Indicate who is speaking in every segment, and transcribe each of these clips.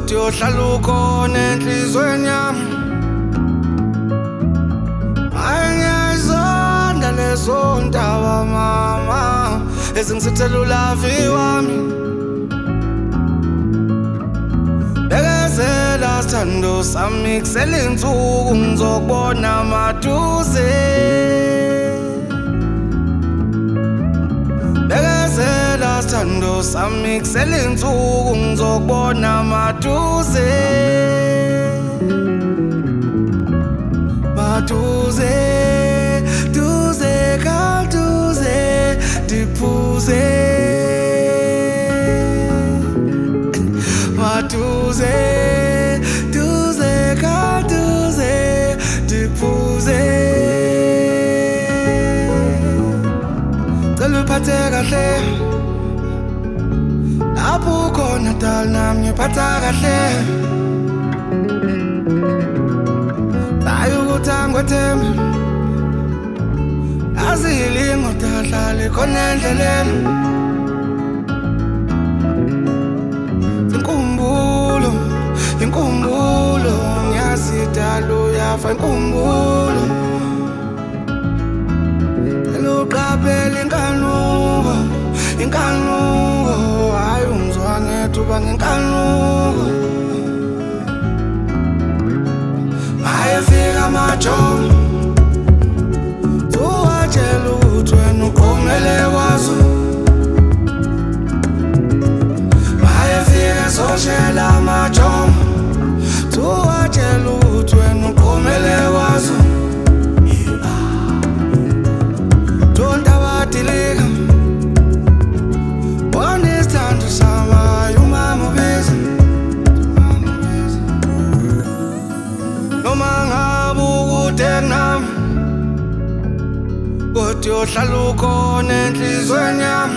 Speaker 1: kodwa uhlala ukhona enhlizweni yami. Ngiyayizonda lezo ndaba mama ezingisithela ulavi wami. Bekezela sithando sami kusele insuku ngizokubona maduze. Bekezela sithando sami kusele insuku ngizokubona maduze. Maduze, duze, kalduze, diphuze. Maduze, duze, kalduze, diphuze. Cela uphathe kahle, lapho ukhona dala nami ngiphatha kahle. Ngwethemba azilingo dahlale khona endleleni. Inkumbulo, inkumbulo ngiyazidala uyafa inkumbulo. Eluqaphela inkanuko, inkanuko hayi ungizwa ngethuba ngenkanuko. Mayefika majomo tuwatshela ukuthi wena uqomele kwazo. Mayefika soshela majomo tuwatshela ukuthi wena uqomele kwazo. Tonta badilika bona isithando samayo umama ubiza. Noma ngabe ukude nami kodwa uhlala ukhona enhlizweni yami.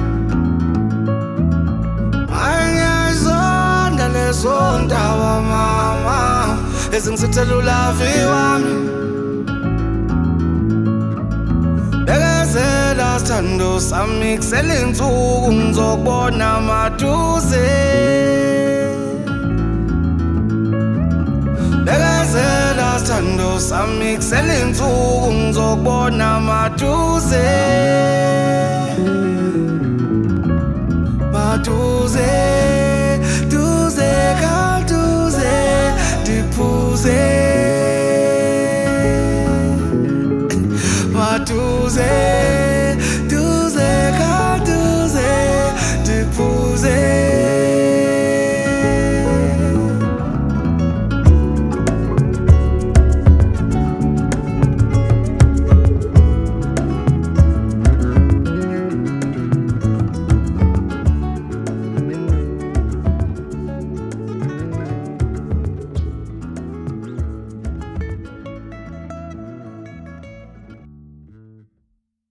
Speaker 1: Ngiyayizonda lezo ndaba mama ezingisithela ulavi wami. Bekezela sithando sami kusele insuku ngizokubona maduze. Bekezela sithando sami kusele insuku ngizokubona maduze. Maduze.